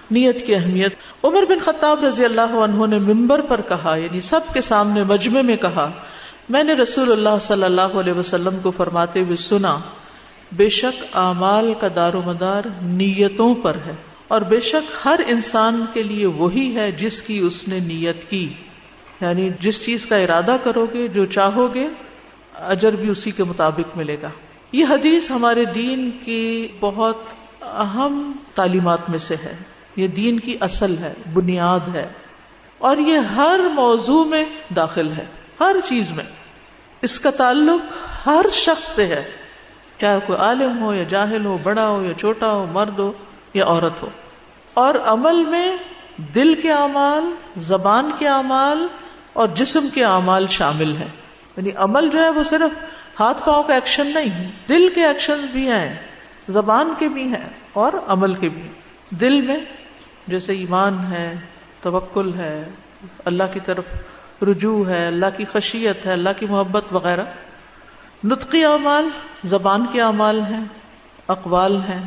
نیت کی اہمیت. عمر بن خطاب رضی اللہ عنہ نے منبر پر کہا، یعنی سب کے سامنے مجمع میں کہا، میں نے رسول اللہ صلی اللہ علیہ وسلم کو فرماتے ہوئے سنا، بے شک اعمال کا دار و مدار نیتوں پر ہے، اور بے شک ہر انسان کے لیے وہی ہے جس کی اس نے نیت کی. یعنی جس چیز کا ارادہ کرو گے، جو چاہو گے، اجر بھی اسی کے مطابق ملے گا. یہ حدیث ہمارے دین کی بہت اہم تعلیمات میں سے ہے. یہ دین کی اصل ہے، بنیاد ہے، اور یہ ہر موضوع میں داخل ہے، ہر چیز میں. اس کا تعلق ہر شخص سے ہے، چاہے کوئی عالم ہو یا جاہل ہو، بڑا ہو یا چھوٹا ہو، مرد ہو یا عورت ہو. اور عمل میں دل کے اعمال، زبان کے اعمال اور جسم کے اعمال شامل ہیں. یعنی عمل جو ہے وہ صرف ہاتھ پاؤں کا ایکشن نہیں، دل کے ایکشن بھی ہیں، زبان کے بھی ہیں اور عمل کے بھی. دل میں جیسے ایمان ہے، توکل ہے، اللہ کی طرف رجوع ہے، اللہ کی خشیت ہے، اللہ کی محبت وغیرہ. نطقی اعمال زبان کے اعمال ہیں، اقوال ہیں.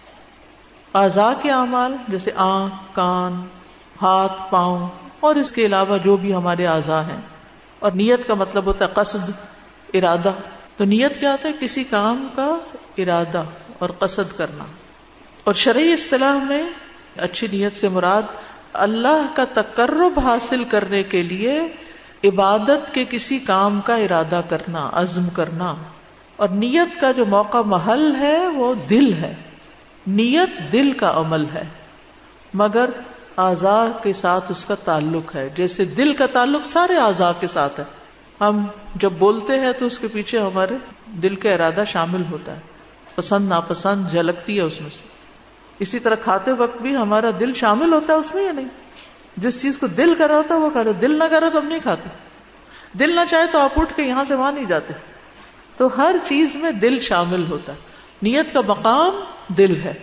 اعضاء کے اعمال جیسے آنکھ، کان، ہاتھ، پاؤں اور اس کے علاوہ جو بھی ہمارے اعضاء ہیں. اور نیت کا مطلب ہوتا ہے قصد، ارادہ. تو نیت کیا ہوتا ہے؟ کسی کام کا ارادہ اور قصد کرنا. اور شرعی اصطلاح میں اچھی نیت سے مراد اللہ کا تقرب حاصل کرنے کے لیے عبادت کے کسی کام کا ارادہ کرنا، عزم کرنا. اور نیت کا جو موقع محل ہے وہ دل ہے. نیت دل کا عمل ہے، مگر اعضاء کے ساتھ اس کا تعلق ہے. جیسے دل کا تعلق سارے اعضاء کے ساتھ ہے. ہم جب بولتے ہیں تو اس کے پیچھے ہمارے دل کا ارادہ شامل ہوتا ہے، پسند ناپسند جھلکتی ہے اس میں سے. اسی طرح کھاتے وقت بھی ہمارا دل شامل ہوتا ہے اس میں یا نہیں؟ جس چیز کو دل کر رہا ہوتا ہے وہ کھاتے، دل نہ کرے تو ہم نہیں کھاتے. دل نہ چاہے تو آپ اٹھ کے یہاں سے وہاں نہیں جاتے. تو ہر چیز میں دل شامل ہوتا ہے. نیت کا مقام دل ہے.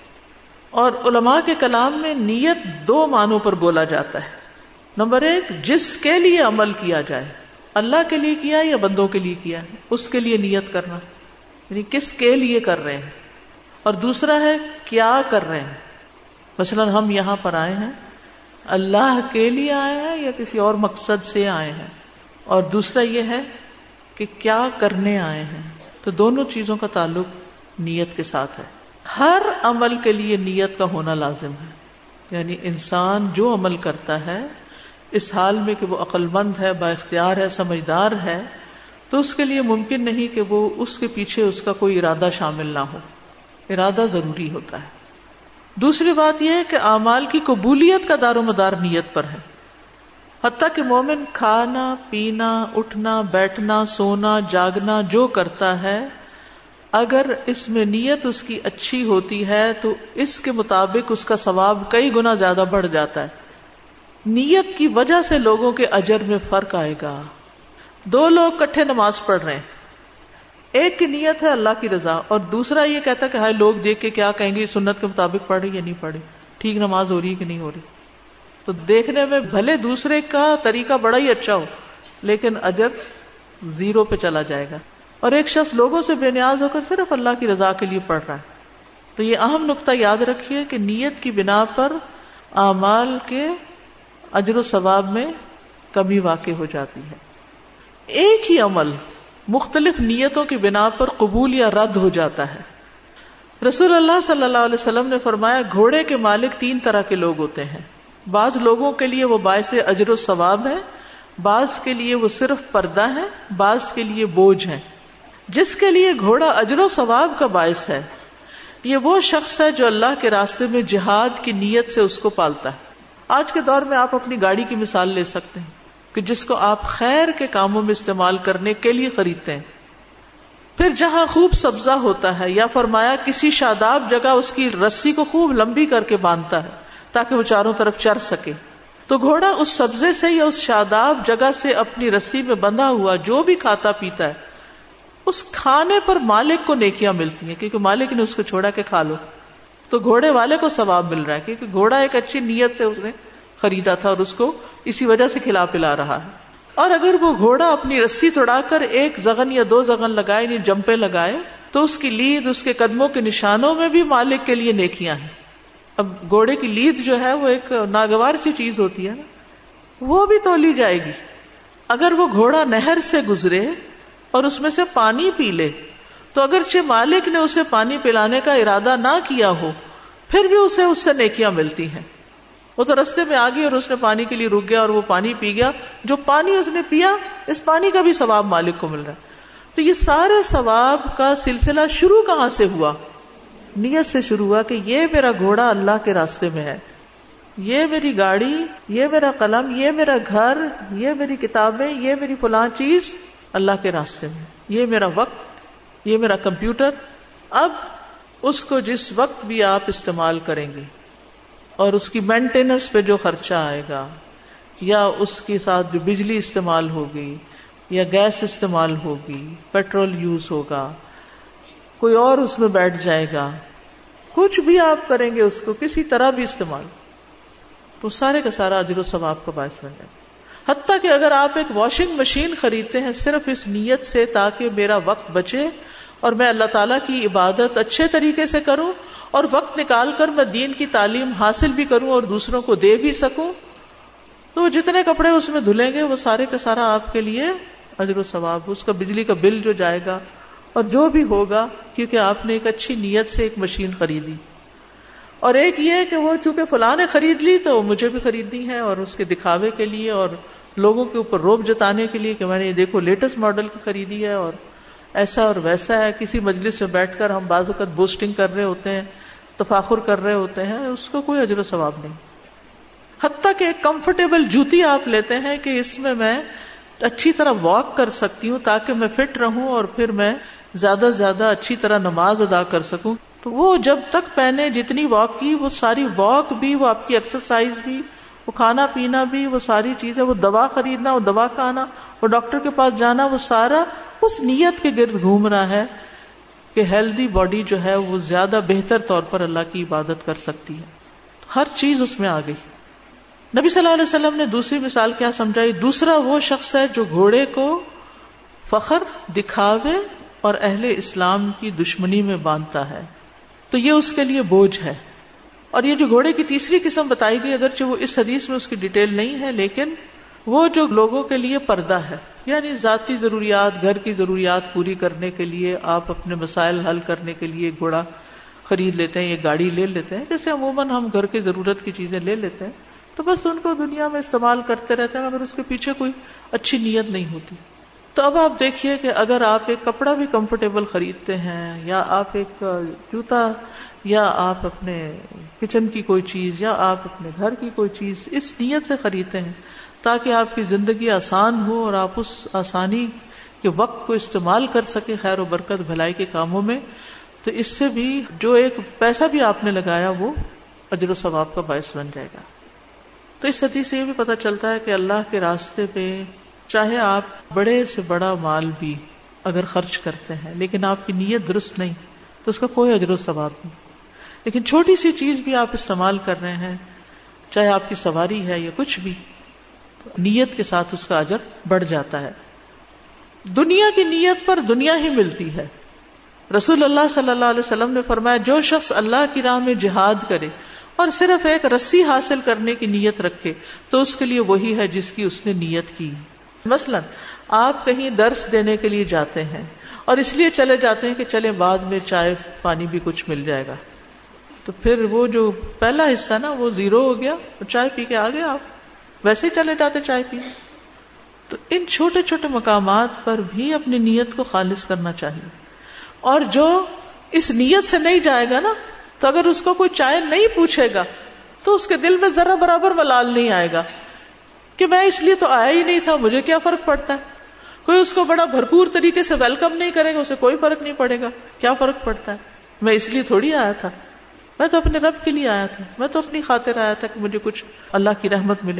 اور علماء کے کلام میں نیت دو معنوں پر بولا جاتا ہے. نمبر ایک، جس کے لیے عمل کیا جائے، اللہ کے لیے کیا یا بندوں کے لیے کیا، اس کے لیے نیت کرنا، یعنی کس کے لیے کر رہے ہیں. اور دوسرا ہے کیا کر رہے ہیں. مثلا ہم یہاں پر آئے ہیں اللہ کے لیے آئے ہیں یا کسی اور مقصد سے آئے ہیں. اور دوسرا یہ ہے کہ کیا کرنے آئے ہیں. تو دونوں چیزوں کا تعلق نیت کے ساتھ ہے. ہر عمل کے لیے نیت کا ہونا لازم ہے. یعنی انسان جو عمل کرتا ہے اس حال میں کہ وہ عقل مند ہے، با اختیار ہے، سمجھدار ہے، تو اس کے لیے ممکن نہیں کہ وہ اس کے پیچھے اس کا کوئی ارادہ شامل نہ ہو. ارادہ ضروری ہوتا ہے. دوسری بات یہ ہے کہ اعمال کی قبولیت کا دار و مدار نیت پر ہے. حتیٰ کہ مومن کھانا، پینا، اٹھنا، بیٹھنا، سونا، جاگنا جو کرتا ہے، اگر اس میں نیت اس کی اچھی ہوتی ہے تو اس کے مطابق اس کا ثواب کئی گنا زیادہ بڑھ جاتا ہے. نیت کی وجہ سے لوگوں کے اجر میں فرق آئے گا. دو لوگ کٹھے نماز پڑھ رہے ہیں، ایک کی نیت ہے اللہ کی رضا اور دوسرا یہ کہتا ہے کہ ہائے لوگ دیکھ کے کیا کہیں گے، سنت کے مطابق پڑھ رہی یا نہیں پڑھ رہی، ٹھیک نماز ہو رہی ہے کہ نہیں ہو رہی. تو دیکھنے میں بھلے دوسرے کا طریقہ بڑا ہی اچھا ہو لیکن اجر زیرو پہ چلا جائے گا. اور ایک شخص لوگوں سے بے نیاز ہو کر صرف اللہ کی رضا کے لیے پڑھ رہا ہے. تو یہ اہم نقطہ یاد رکھیے کہ نیت کی بنا پر اعمال کے اجر و ثواب میں کمی واقع ہو جاتی ہے. ایک ہی عمل مختلف نیتوں کی بنا پر قبول یا رد ہو جاتا ہے. رسول اللہ صلی اللہ علیہ وسلم نے فرمایا گھوڑے کے مالک 3 طرح کے لوگ ہوتے ہیں. بعض لوگوں کے لیے وہ باعث اجر و ثواب ہے، بعض کے لیے وہ صرف پردہ ہے، بعض کے لیے بوجھ ہے. جس کے لیے گھوڑا اجر و ثواب کا باعث ہے یہ وہ شخص ہے جو اللہ کے راستے میں جہاد کی نیت سے اس کو پالتا ہے. آج کے دور میں آپ اپنی گاڑی کی مثال لے سکتے ہیں کہ جس کو آپ خیر کے کاموں میں استعمال کرنے کے لیے خریدتے ہیں. پھر جہاں خوب سبزہ ہوتا ہے یا فرمایا کسی شاداب جگہ اس کی رسی کو خوب لمبی کر کے باندھتا ہے تاکہ وہ چاروں طرف چر سکے. تو گھوڑا اس سبزے سے یا اس شاداب جگہ سے اپنی رسی میں بندھا ہوا جو بھی کھاتا پیتا ہے اس کھانے پر مالک کو نیکیاں ملتی ہیں کیونکہ مالک نے اس کو چھوڑا کہ کھا لو. تو گھوڑے والے کو ثواب مل رہا ہے کیونکہ گھوڑا ایک اچھی نیت سے اس نے خریدا تھا اور اس کو اسی وجہ سے کھلا پلا رہا ہے. اور اگر وہ گھوڑا اپنی رسی توڑا کر 1 زغن یا 2 زغن لگائے یعنی جمپے لگائے تو اس کی لید، اس کے قدموں کے نشانوں میں بھی مالک کے لیے نیکیاں ہیں. اب گھوڑے کی لید جو ہے وہ ایک ناگوار سی چیز ہوتی ہے نا, وہ بھی تولی جائے گی. اگر وہ گھوڑا نہر سے گزرے اور اس میں سے پانی پی لے تو اگرچہ مالک نے اسے پانی پلانے کا ارادہ نہ کیا ہو پھر بھی اسے اس سے نیکیاں ملتی ہیں. وہ تو رستے میں آ گئی اور اس نے پانی کے لیے رک گیا اور وہ پانی پی گیا, جو پانی اس نے پیا اس پانی کا بھی ثواب مالک کو مل رہا ہے. تو یہ سارے ثواب کا سلسلہ شروع کہاں سے ہوا؟ نیت سے شروع ہوا کہ یہ میرا گھوڑا اللہ کے راستے میں ہے, یہ میری گاڑی, یہ میرا قلم, یہ میرا گھر, یہ میری کتابیں, یہ میری فلاں چیز اللہ کے راستے میں, یہ میرا وقت, یہ میرا کمپیوٹر. اب اس کو جس وقت بھی آپ استعمال کریں گے اور اس کی مینٹیننس پہ جو خرچہ آئے گا, یا اس کے ساتھ جو بجلی استعمال ہوگی, یا گیس استعمال ہوگی, پیٹرول یوز ہوگا, کوئی اور اس میں بیٹھ جائے گا, کچھ بھی آپ کریں گے اس کو کسی طرح بھی استعمال, تو سارے کا سارا اجر و ثواب کا باعث بن جائے گا. حتیٰ کہ اگر آپ ایک واشنگ مشین خریدتے ہیں صرف اس نیت سے تاکہ میرا وقت بچے اور میں اللہ تعالیٰ کی عبادت اچھے طریقے سے کروں اور وقت نکال کر میں دین کی تعلیم حاصل بھی کروں اور دوسروں کو دے بھی سکوں, تو جتنے کپڑے اس میں دھلیں گے وہ سارے کا سارا آپ کے لیے اجر و ثواب. اس کا بجلی کا بل جو جائے گا اور جو بھی ہوگا, کیونکہ آپ نے ایک اچھی نیت سے ایک مشین خریدی. اور ایک یہ کہ وہ چونکہ فلاں نے خرید لی تو مجھے بھی خریدنی ہے, اور اس کے دکھاوے کے لیے اور لوگوں کے اوپر روب جتانے کے لیے کہ میں نے یہ دیکھو لیٹسٹ ماڈل کی خریدی ہے اور ایسا اور ویسا ہے. کسی مجلس میں بیٹھ کر ہم بعض اوقات بوسٹنگ کر رہے ہوتے ہیں, تفاخر کر رہے ہوتے ہیں, اس کو کوئی اجر و ثواب نہیں. حتیٰ کہ ایک کمفرٹیبل جوتی آپ لیتے ہیں کہ اس میں اچھی طرح واک کر سکتی ہوں تاکہ میں فٹ رہوں اور پھر میں زیادہ سے زیادہ اچھی طرح نماز ادا کر سکوں, تو وہ جب تک پہنے جتنی واک کی وہ ساری واک بھی, وہ آپ کی ایکسرسائز بھی, وہ کھانا پینا بھی, وہ ساری چیزیں, وہ دوا خریدنا, وہ دوا کھانا, وہ ڈاکٹر کے پاس جانا, وہ سارا اس نیت کے گرد گھوم رہا ہے کہ ہیلدی باڈی جو ہے وہ زیادہ بہتر طور پر اللہ کی عبادت کر سکتی ہے. ہر چیز اس میں آ گئی. نبی صلی اللہ علیہ وسلم نے دوسری مثال کیا سمجھائی؟ دوسرا وہ شخص ہے جو گھوڑے کو فخر, دکھاوے اور اہل اسلام کی دشمنی میں باندھتا ہے, تو یہ اس کے لیے بوجھ ہے. اور یہ جو گھوڑے کی تیسری قسم بتائی گئی, اگرچہ وہ اس حدیث میں اس کی ڈیٹیل نہیں ہے, لیکن وہ جو لوگوں کے لیے پردہ ہے, یعنی ذاتی ضروریات, گھر کی ضروریات پوری کرنے کے لیے, آپ اپنے مسائل حل کرنے کے لیے گھوڑا خرید لیتے ہیں, یہ گاڑی لے لیتے ہیں, جیسے عموماً ہم گھر کی ضرورت کی چیزیں لے لیتے ہیں, تو بس ان کو دنیا میں استعمال کرتے رہتے ہیں مگر اس کے پیچھے کوئی اچھی نیت نہیں ہوتی. تو اب آپ دیکھیے کہ اگر آپ ایک کپڑا بھی کمفرٹیبل خریدتے ہیں, یا آپ ایک جوتا, یا آپ اپنے کچن کی کوئی چیز, یا آپ اپنے گھر کی کوئی چیز اس نیت سے خریدتے ہیں تاکہ آپ کی زندگی آسان ہو اور آپ اس آسانی کے وقت کو استعمال کر سکیں خیر و برکت بھلائی کے کاموں میں, تو اس سے بھی جو ایک پیسہ بھی آپ نے لگایا وہ اجر و ثواب کا باعث بن جائے گا. تو اس حدیث سے یہ بھی پتہ چلتا ہے کہ اللہ کے راستے پہ چاہے آپ بڑے سے بڑا مال بھی اگر خرچ کرتے ہیں لیکن آپ کی نیت درست نہیں تو اس کا کوئی اجر و ثواب نہیں. لیکن چھوٹی سی چیز بھی آپ استعمال کر رہے ہیں, چاہے آپ کی سواری ہے یا کچھ بھی, نیت کے ساتھ اس کا اجر بڑھ جاتا ہے. دنیا کی نیت پر دنیا ہی ملتی ہے. رسول اللہ صلی اللہ علیہ وسلم نے فرمایا, جو شخص اللہ کی راہ میں جہاد کرے اور صرف ایک رسی حاصل کرنے کی نیت رکھے تو اس کے لیے وہی ہے جس کی اس نے نیت کی. مثلا آپ کہیں درس دینے کے لیے جاتے ہیں اور اس لیے چلے جاتے ہیں کہ چلے بعد میں چائے پانی بھی کچھ مل جائے گا, تو پھر وہ جو پہلا حصہ نا وہ زیرو ہو گیا, چائے پی کے آگے آپ ویسے ہی چلے جاتے چائے پینے. تو ان چھوٹے چھوٹے مقامات پر بھی اپنی نیت کو خالص کرنا چاہیے. اور جو اس نیت سے نہیں جائے گا نا, تو اگر اس کو کوئی چائے نہیں پوچھے گا تو اس کے دل میں ذرا برابر ملال نہیں آئے گا کہ میں اس لیے تو آیا ہی نہیں تھا, مجھے کیا فرق پڑتا ہے. کوئی اس کو بڑا بھرپور طریقے سے ویلکم نہیں کرے گا, اسے کوئی فرق نہیں پڑے گا, کیا فرق پڑتا ہے, میں اس لیے تھوڑی آیا تھا, میں تو اپنے رب کے لیے آیا تھا, میں تو اپنی خاطر آیا تھا کہ مجھے کچھ اللہ کی رحمت ملے.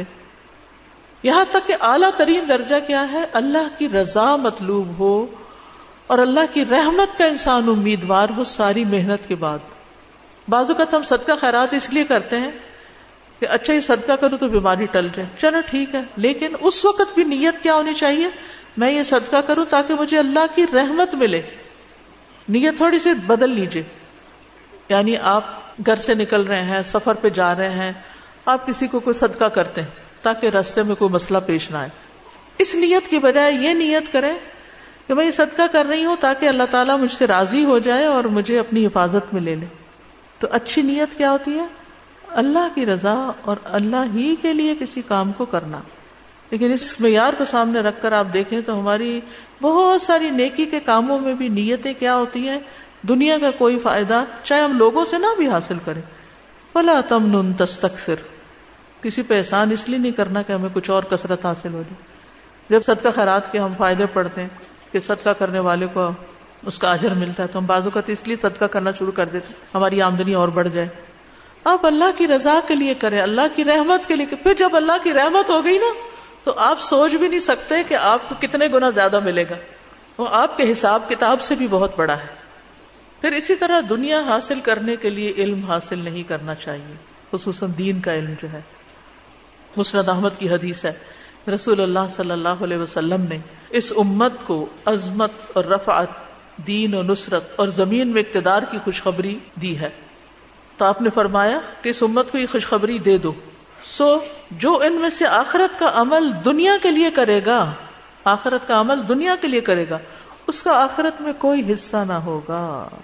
یہاں تک کہ اعلیٰ ترین درجہ کیا ہے, اللہ کی رضا مطلوب ہو اور اللہ کی رحمت کا انسان امیدوار ہو ساری محنت کے بعد. بعض اوقات ہم صدقہ خیرات اس لیے کرتے ہیں کہ اچھا یہ صدقہ کروں تو بیماری ٹل جائے, چلو ٹھیک ہے, لیکن اس وقت بھی نیت کیا ہونی چاہیے, میں یہ صدقہ کروں تاکہ مجھے اللہ کی رحمت ملے. نیت تھوڑی سی بدل لیجئے, یعنی آپ گھر سے نکل رہے ہیں، سفر پہ جا رہے ہیں، آپ کسی کو کوئی صدقہ کرتے ہیں تاکہ راستے میں کوئی مسئلہ پیش نہ آئے، اس نیت کی بجائے یہ نیت کریں کہ میں یہ صدقہ کر رہی ہوں تاکہ اللہ تعالیٰ مجھ سے راضی ہو جائے اور مجھے اپنی حفاظت میں لے لے. تو اچھی نیت کیا ہوتی ہے؟ اللہ کی رضا اور اللہ ہی کے لیے کسی کام کو کرنا. لیکن اس معیار کو سامنے رکھ کر آپ دیکھیں تو ہماری بہت ساری نیکی کے کاموں میں بھی نیتیں کیا ہوتی ہیں؟ دنیا کا کوئی فائدہ چاہے ہم لوگوں سے نہ بھی حاصل کریں. وَلَا تَمْنُن تَسْتَكْثِرْ، کسی پہ احسان اس لیے نہیں کرنا کہ ہمیں کچھ اور کثرت حاصل ہو جائے. جب صدقہ خیرات کے ہم فائدے پڑھتے ہیں کہ صدقہ کرنے والے کو اس کا اجر ملتا ہے تو ہم بعض اوقات اس لیے صدقہ کرنا شروع کر دیتے ہماری آمدنی اور بڑھ جائے. آپ اللہ کی رضا کے لیے کریں، اللہ کی رحمت کے لیے. پھر جب اللہ کی رحمت ہو گئی نا تو آپ سوچ بھی نہیں سکتے کہ آپ کو کتنے گنا زیادہ ملے گا. وہ آپ کے حساب کتاب سے بھی بہت بڑا ہے. پھر اسی طرح دنیا حاصل کرنے کے لیے علم حاصل نہیں کرنا چاہیے، خصوصاً دین کا علم جو ہے. مسند احمد کی حدیث ہے، رسول اللہ صلی اللہ علیہ وسلم نے اس امت کو عظمت اور رفعت، دین و نصرت اور زمین میں اقتدار کی خوشخبری دی ہے. تو آپ نے فرمایا کہ اس امت کو یہ خوشخبری دے دو، سو جو ان میں سے آخرت کا عمل دنیا کے لیے کرے گا، آخرت کا عمل دنیا کے لیے کرے گا، اس کا آخرت میں کوئی حصہ نہ ہوگا.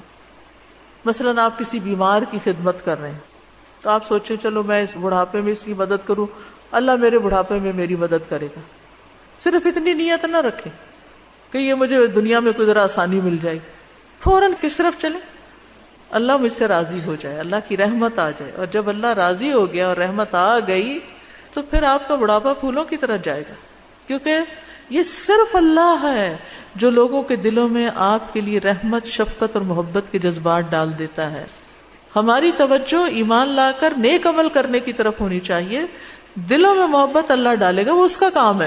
مثلاً آپ کسی بیمار کی خدمت کر رہے ہیں تو آپ سوچیں چلو میں اس بڑھاپے میں اس کی مدد کروں، اللہ میرے بڑھاپے میں میری مدد کرے گا. صرف اتنی نیت نہ رکھیں کہ یہ مجھے دنیا میں کوئی ذرا آسانی مل جائے، فوراً کس طرف چلیں؟ اللہ مجھ سے راضی ہو جائے، اللہ کی رحمت آ جائے. اور جب اللہ راضی ہو گیا اور رحمت آ گئی تو پھر آپ کا بڑھاپا پھولوں کی طرح جائے گا. کیونکہ یہ صرف اللہ ہے جو لوگوں کے دلوں میں آپ کے لیے رحمت، شفقت اور محبت کے جذبات ڈال دیتا ہے. ہماری توجہ ایمان لا کر نیک عمل کرنے کی طرف ہونی چاہیے. دلوں میں محبت اللہ ڈالے گا، وہ اس کا کام ہے.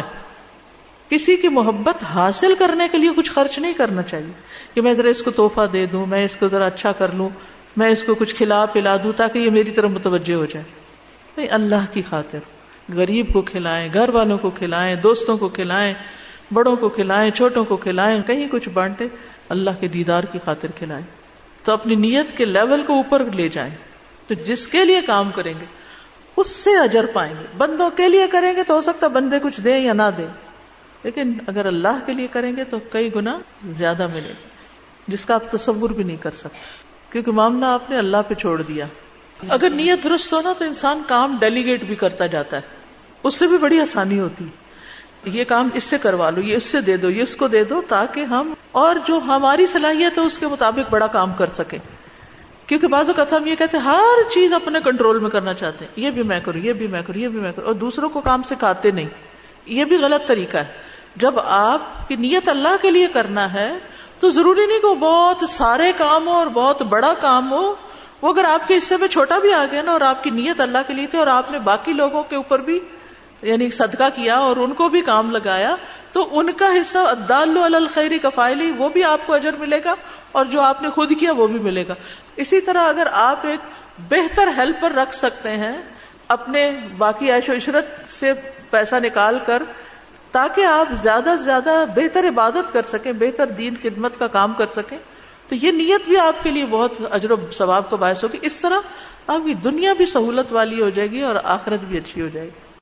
کسی کی محبت حاصل کرنے کے لیے کچھ خرچ نہیں کرنا چاہیے کہ میں ذرا اس کو تحفہ دے دوں، میں اس کو ذرا اچھا کر لوں، میں اس کو کچھ کھلا پلا دوں تاکہ یہ میری طرف متوجہ ہو جائے. نہیں، اللہ کی خاطر غریب کو کھلائیں، گھر والوں کو کھلائیں، دوستوں کو کھلائیں، بڑوں کو کھلائیں، چھوٹوں کو کھلائیں، کہیں کچھ بانٹیں، اللہ کے دیدار کی خاطر کھلائیں. تو اپنی نیت کے لیول کو اوپر لے جائیں. تو جس کے لیے کام کریں گے اس سے اجر پائیں گے. بندوں کے لیے کریں گے تو ہو سکتا ہے بندے کچھ دیں یا نہ دیں، لیکن اگر اللہ کے لیے کریں گے تو کئی گنا زیادہ ملے گا، جس کا آپ تصور بھی نہیں کر سکتے، کیونکہ معاملہ آپ نے اللہ پہ چھوڑ دیا. اگر نیت درست ہو نا تو انسان کام ڈیلیگیٹ بھی کرتا جاتا ہے، اس سے بھی بڑی آسانی ہوتی. یہ کام اس سے کروا لو، یہ اس سے دے دو، یہ اس کو دے دو، تاکہ ہم اور جو ہماری صلاحیت ہے اس کے مطابق بڑا کام کر سکیں. کیونکہ بعض اوقات ہم یہ کہتے ہیں ہر چیز اپنے کنٹرول میں کرنا چاہتے ہیں، یہ بھی میں کروں، یہ بھی میں کروں، یہ بھی میں کروں، اور دوسروں کو کام سکھاتے نہیں. یہ بھی غلط طریقہ ہے. جب آپ کی نیت اللہ کے لیے کرنا ہے تو ضروری نہیں کہ وہ بہت سارے کام ہو اور بہت بڑا کام ہو. وہ اگر آپ کے حصے میں چھوٹا بھی آ گیا نا اور آپ کی نیت اللہ کے لیے تھی اور آپ نے باقی لوگوں کے اوپر بھی یعنی صدقہ کیا اور ان کو بھی کام لگایا تو ان کا حصہ الدال علی الخیر کفاعلہ، وہ بھی آپ کو اجر ملے گا اور جو آپ نے خود کیا وہ بھی ملے گا. اسی طرح اگر آپ ایک بہتر ہیلپر رکھ سکتے ہیں اپنے باقی عیش و عشرت سے پیسہ نکال کر تاکہ آپ زیادہ سے زیادہ بہتر عبادت کر سکیں، بہتر دین خدمت کا کام کر سکیں، تو یہ نیت بھی آپ کے لیے بہت اجر و ثواب کا باعث ہوگی. اس طرح آپ کی دنیا بھی سہولت والی ہو جائے گی اور آخرت بھی اچھی ہو جائے گی.